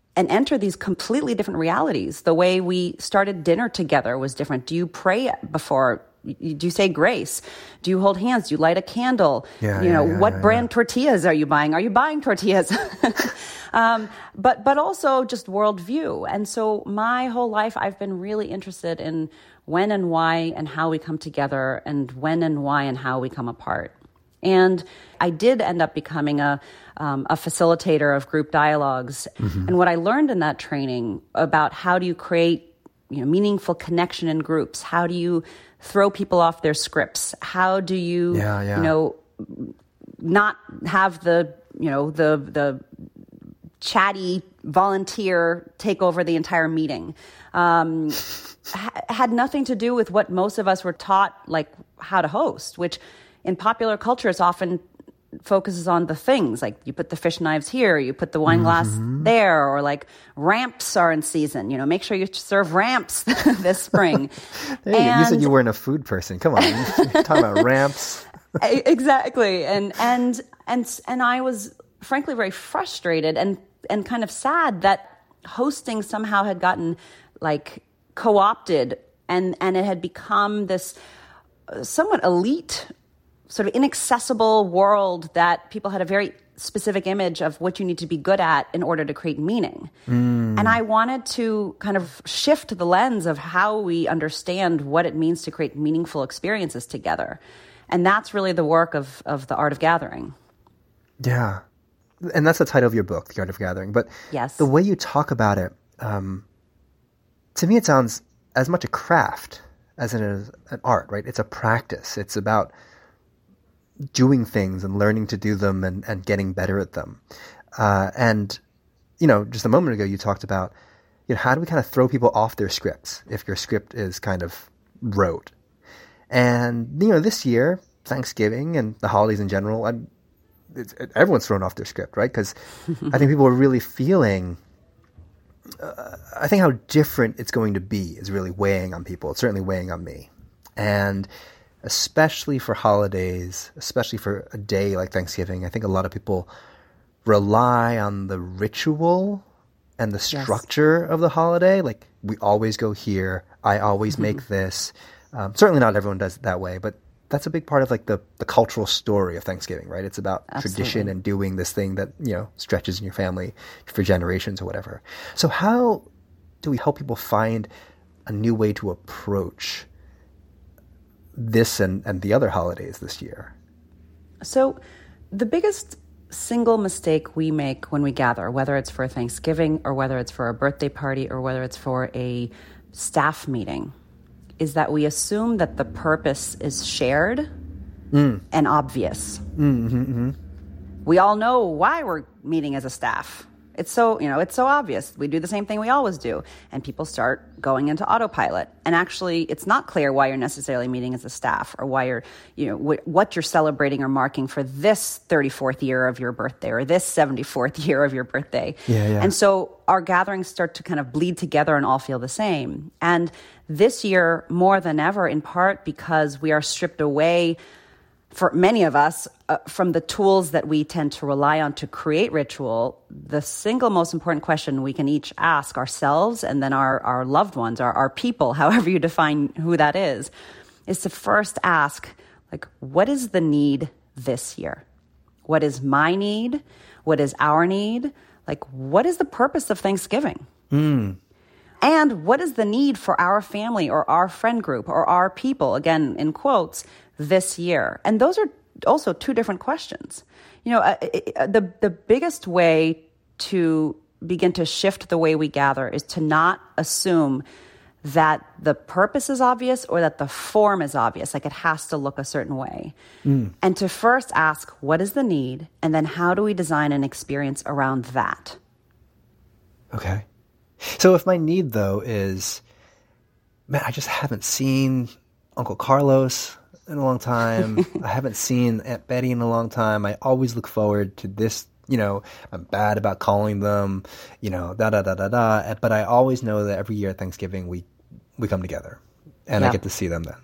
and enter these completely different realities. The way we started dinner together was different. Do you pray before? Do you say grace? Do you hold hands? Do you light a candle? Yeah, you know, yeah, yeah, what yeah, brand yeah. tortillas are you buying? Are you buying tortillas? um, but but also just worldview. And so my whole life, I've been really interested in when and why and how we come together, and when and why and how we come apart. And I did end up becoming a um, a facilitator of group dialogues. Mm-hmm. And what I learned in that training about how do you create, you know, meaningful connection in groups? How do you throw people off their scripts? How do you, yeah, yeah. you know, not have the, you know, the the chatty volunteer take over the entire meeting? Um, ha- had nothing to do with what most of us were taught, like how to host, which in popular culture is often focuses on the things, like you put the fish knives here, you put the wine glass mm-hmm. there, or like ramps are in season. You know, make sure you serve ramps this spring. Hey, and... you said you weren't a food person. Come on, you're talking about ramps. Exactly, and and and and I was frankly very frustrated and and kind of sad that hosting somehow had gotten like co-opted, and and it had become this somewhat elite, sort of inaccessible world that people had a very specific image of what you need to be good at in order to create meaning. Mm. And I wanted to kind of shift the lens of how we understand what it means to create meaningful experiences together. And that's really the work of, of The Art of Gathering. Yeah. And that's the title of your book, The Art of Gathering. But yes. the way you talk about it, um, to me it sounds as much a craft as it is an art, right? It's a practice. It's about doing things and learning to do them and, and getting better at them. Uh, and, you know, just a moment ago, you talked about, you know, how do we kind of throw people off their scripts if your script is kind of rote? And, you know, this year, Thanksgiving and the holidays in general, I'm, it's, it, everyone's thrown off their script, right? Because I think people are really feeling, uh, I think how different it's going to be is really weighing on people. It's certainly weighing on me. And especially for holidays, especially for a day like Thanksgiving, I think a lot of people rely on the ritual and the structure yes. of the holiday. Like, we always go here. I always mm-hmm. make this. Um, certainly not everyone does it that way, but that's a big part of like the, the cultural story of Thanksgiving, right? It's about Absolutely. Tradition and doing this thing that, you know, stretches in your family for generations or whatever. So how do we help people find a new way to approach this and, and the other holidays this year? So the biggest single mistake we make when we gather, whether it's for Thanksgiving or whether it's for a birthday party or whether it's for a staff meeting, is that we assume that the purpose is shared mm. and obvious. Mm-hmm, mm-hmm. We all know why we're meeting as a staff. It's so, you know, it's so obvious. We do the same thing we always do. And people start going into autopilot. And actually, it's not clear why you're necessarily meeting as a staff or why you're, you know, wh- what you're celebrating or marking for this thirty-fourth year of your birthday or this seventy-fourth year of your birthday. Yeah, yeah. And so our gatherings start to kind of bleed together and all feel the same. And this year, more than ever, in part because we are stripped away, for many of us, uh, from the tools that we tend to rely on to create ritual, the single most important question we can each ask ourselves and then our, our loved ones, our, our people, however you define who that is, is to first ask, like, what is the need this year? What is my need? What is our need? Like, what is the purpose of Thanksgiving? Mm. And what is the need for our family or our friend group or our people, again, in quotes, this year? And those are also two different questions. You know, uh, uh, the the biggest way to begin to shift the way we gather is to not assume that the purpose is obvious or that the form is obvious, like it has to look a certain way. Mm. And to first ask, what is the need? And then how do we design an experience around that? Okay. So if my need, though, is, man, I just haven't seen Uncle Carlos in a long time. I haven't seen Aunt Betty in a long time. I always look forward to this, you know, I'm bad about calling them, you know, da da da da da. But I always know that every year at Thanksgiving we we come together and yeah. I get to see them then.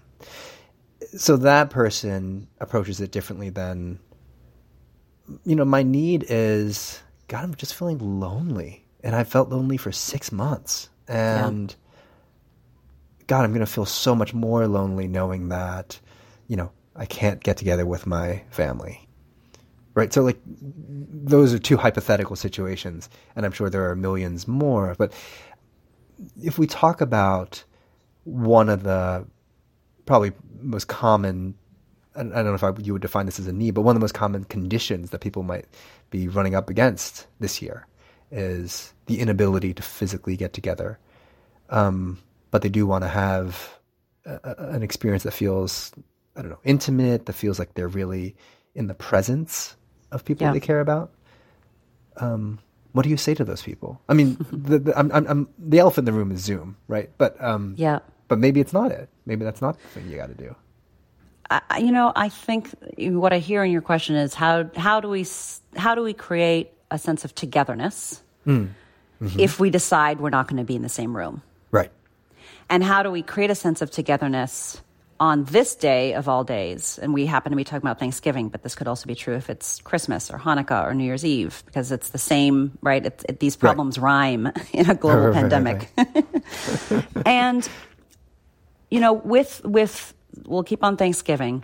So that person approaches it differently than, you know, my need is, God, I'm just feeling lonely and I felt lonely for six months. And yeah. God, I'm going to feel so much more lonely knowing that, you know, I can't get together with my family. Right? So, like, those are two hypothetical situations, and I'm sure there are millions more. But if we talk about one of the probably most common, I don't know if I, you would define this as a need, but one of the most common conditions that people might be running up against this year is the inability to physically get together. Um, but they do want to have a, a, an experience that feels, I don't know, intimate, that feels like they're really in the presence of people yeah. they care about. Um, what do you say to those people? I mean, the, the, I'm, I'm, I'm, the elephant in the room is Zoom, right? But um, yeah. but maybe it's not it. Maybe that's not the thing you got to do. I, you know, I think what I hear in your question is how how do we how do we create a sense of togetherness mm. mm-hmm. if we decide we're not going to be in the same room, right? And how do we create a sense of togetherness on this day of all days? And we happen to be talking about Thanksgiving, but this could also be true if it's Christmas or Hanukkah or New Year's Eve, because it's the same, right? It's, it, these problems right. rhyme in a global right, pandemic. Right, right. And you know, with with we'll keep on Thanksgiving.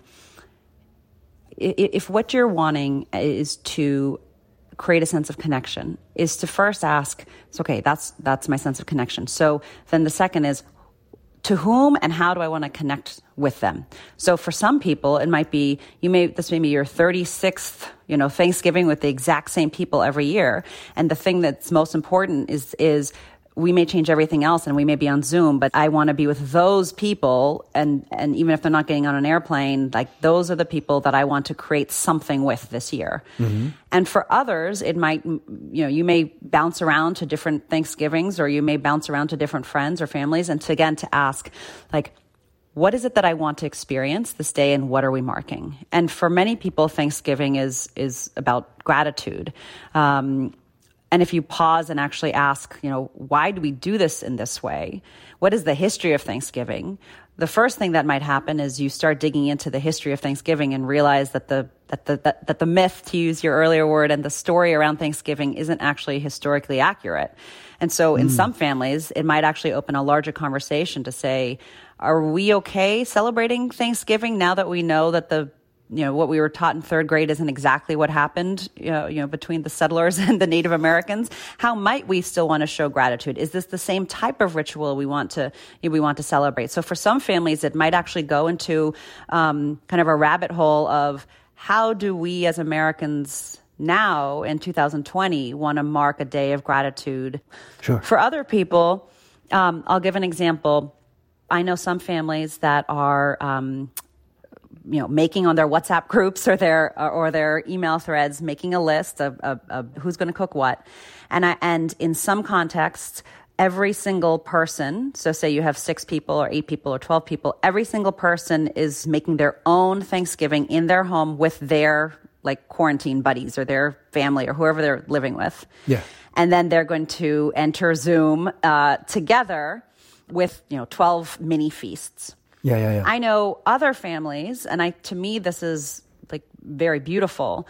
If what you're wanting is to create a sense of connection, is to first ask, it's okay, that's that's my sense of connection. So then the second is, to whom and how do I want to connect with them? So for some people, it might be, you may, this may be your thirty-sixth, you know, Thanksgiving with the exact same people every year. And the thing that's most important is, is we may change everything else and we may be on Zoom, but I want to be with those people. And, and even if they're not getting on an airplane, like those are the people that I want to create something with this year. Mm-hmm. And for others, it might, you know, you may bounce around to different Thanksgivings, or you may bounce around to different friends or families. And to, again, to ask, like, what is it that I want to experience this day and what are we marking? And for many people, Thanksgiving is, is about gratitude. Um, And if you pause and actually ask, you know, why do we do this in this way? What is the history of Thanksgiving? The first thing that might happen is you start digging into the history of Thanksgiving and realize that the that the that, that the myth, to use your earlier word, and the story around Thanksgiving isn't actually historically accurate. And so in mm. some families, it might actually open a larger conversation to say, are we okay celebrating Thanksgiving now that we know that the you know, what we were taught in third grade isn't exactly what happened, you know, you know, between the settlers and the Native Americans? How might we still want to show gratitude? Is this the same type of ritual we want to, you know, we want to celebrate? So for some families, it might actually go into um, kind of a rabbit hole of how do we as Americans now in two thousand twenty want to mark a day of gratitude? Sure. For other people, um, I'll give an example. I know some families that are, um, you know, making on their WhatsApp groups or their or their email threads, making a list of, of, of who's going to cook what, and I, and in some contexts, every single person. So, say you have six people or eight people or twelve people. Every single person is making their own Thanksgiving in their home with their like quarantine buddies or their family or whoever they're living with. Yeah, and then they're going to enter Zoom uh, together with you know twelve mini feasts. Yeah, yeah, yeah. I know other families, and I to me this is like very beautiful,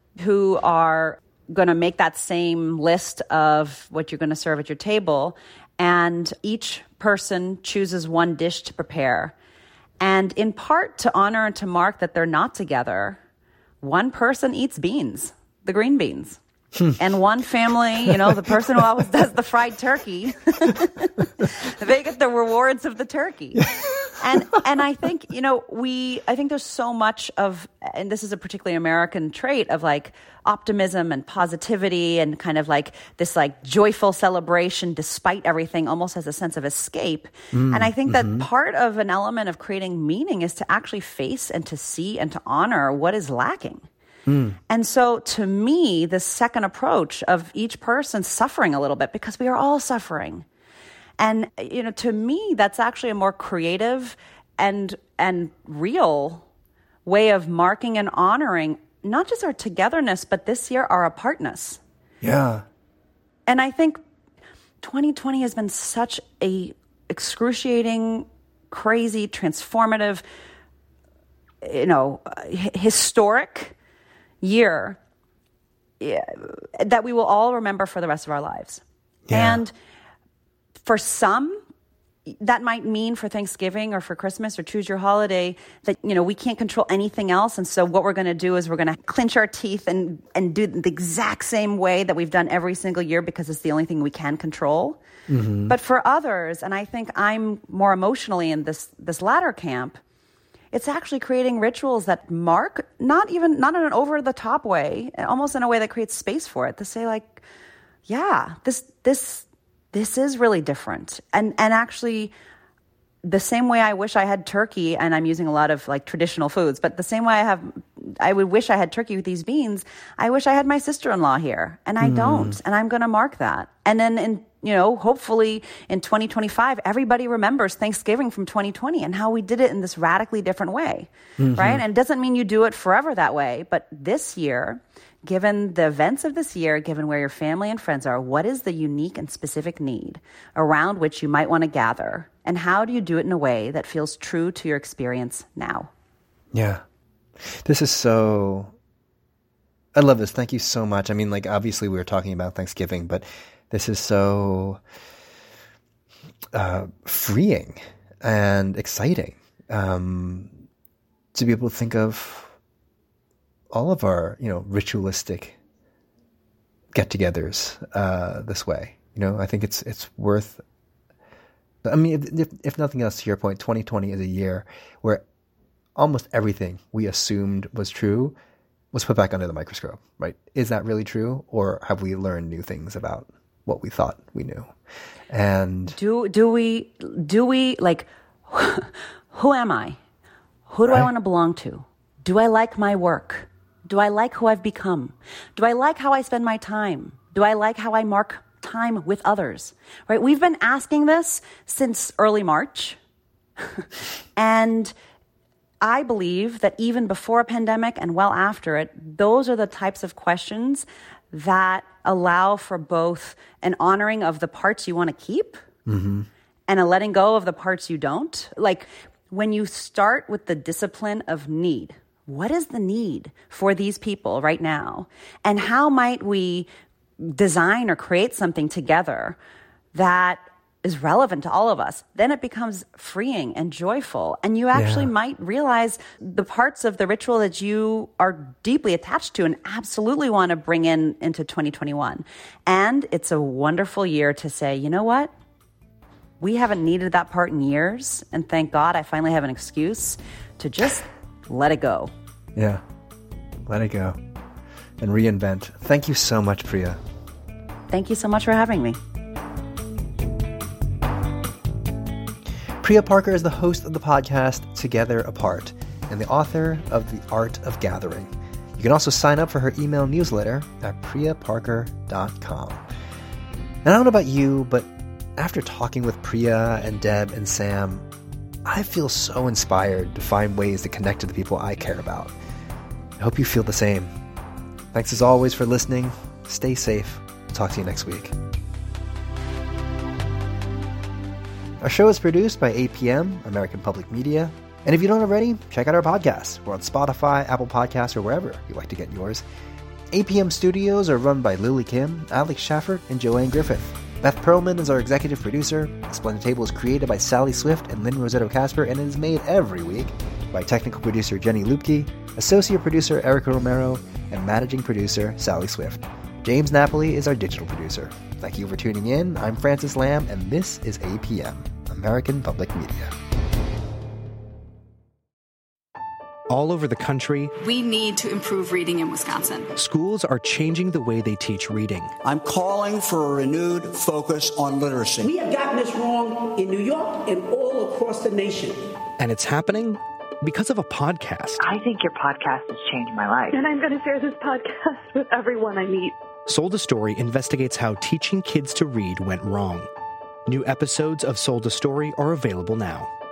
who are going to make that same list of what you're going to serve at your table, and each person chooses one dish to prepare. And in part to honor and to mark that they're not together, one person eats beans, the green beans. And one family, you know, the person who always does the fried turkey, they get the rewards of the turkey. And and I think, you know, we, I think there's so much of, and this is a particularly American trait of like optimism and positivity and kind of like this like joyful celebration despite everything, almost as a sense of escape. Mm, and I think mm-hmm. that part of an element of creating meaning is to actually face and to see and to honor what is lacking. Mm. And so to me, the second approach of each person suffering a little bit, because we are all suffering. And, you know, to me, that's actually a more creative and and real way of marking and honoring not just our togetherness, but this year our apartness. Yeah. And I think twenty twenty has been such a excruciating, crazy, transformative, you know, historic year that we will all remember for the rest of our lives. Yeah. And for some, that might mean for Thanksgiving or for Christmas or choose your holiday that, you know, we can't control anything else. And so what we're going to do is we're going to clench our teeth and, and do the exact same way that we've done every single year because it's the only thing we can control. Mm-hmm. But for others, and I think I'm more emotionally in this, this latter camp, it's actually creating rituals that mark, not even, not in an over-the-top way, almost in a way that creates space for it to say like, yeah, this, this, this is really different. And, and actually the same way I wish I had turkey, and I'm using a lot of like traditional foods, but the same way I have, I would wish I had turkey with these beans, I wish I had my sister-in-law here, and I mm. don't, and I'm going to mark that. And then in, you know, hopefully in twenty twenty-five, everybody remembers Thanksgiving from twenty twenty and how we did it in this radically different way, mm-hmm. right? And it doesn't mean you do it forever that way, but this year, given the events of this year, given where your family and friends are, what is the unique and specific need around which you might want to gather? And how do you do it in a way that feels true to your experience now? Yeah. This is so... I love this. Thank you so much. I mean, like, obviously we were talking about Thanksgiving, but this is so uh, freeing and exciting um, to be able to think of all of our, you know, ritualistic get-togethers uh, this way. You know, I think it's it's worth. I mean, if, if nothing else, to your point, twenty twenty is a year where almost everything we assumed was true was put back under the microscope. Right? Is that really true, or have we learned new things about what we thought we knew? And do do we do we like? Who am I? Who do right? I want to belong to? Do I like my work? Do I like who I've become? Do I like how I spend my time? Do I like how I mark time with others? Right? We've been asking this since early March. And I believe that even before a pandemic and well after it, those are the types of questions that allow for both an honoring of the parts you want to keep mm-hmm. and a letting go of the parts you don't. Like when you start with the discipline of need, what is the need for these people right now? And how might we design or create something together that is relevant to all of us? Then it becomes freeing and joyful. And you actually yeah. might realize the parts of the ritual that you are deeply attached to and absolutely want to bring in into twenty twenty-one. And it's a wonderful year to say, you know what? We haven't needed that part in years. And thank God I finally have an excuse to just let it go. Yeah. Let it go. And reinvent. Thank you so much, Priya. Thank you so much for having me. Priya Parker is the host of the podcast Together Apart and the author of The Art of Gathering. You can also sign up for her email newsletter at priya parker dot com. And I don't know about you, but after talking with Priya and Deb and Sam, I feel so inspired to find ways to connect to the people I care about. I hope you feel the same. Thanks as always for listening. Stay safe. Talk to you next week. Our show is produced by A P M, American Public Media. And if you don't already, check out our podcast. We're on Spotify, Apple Podcasts, or wherever you like to get yours. A P M Studios are run by Lily Kim, Alex Schaffert, and Joanne Griffith. Beth Perlman is our executive producer. Splendid Table is created by Sally Swift and Lynn Rosetto Casper, and it is made every week by technical producer Jenny Lupke, associate producer Erica Romero, and managing producer Sally Swift. James Napoli is our digital producer. Thank you for tuning in. I'm Francis Lamb, and this is A P M, American Public Media. All over the country, we need to improve reading in Wisconsin. Schools are changing the way they teach reading. I'm calling for a renewed focus on literacy. We have gotten this wrong in New York and all across the nation. And it's happening because of a podcast. I think your podcast has changed my life. And I'm going to share this podcast with everyone I meet. Sold a Story investigates how teaching kids to read went wrong. New episodes of Sold a Story are available now.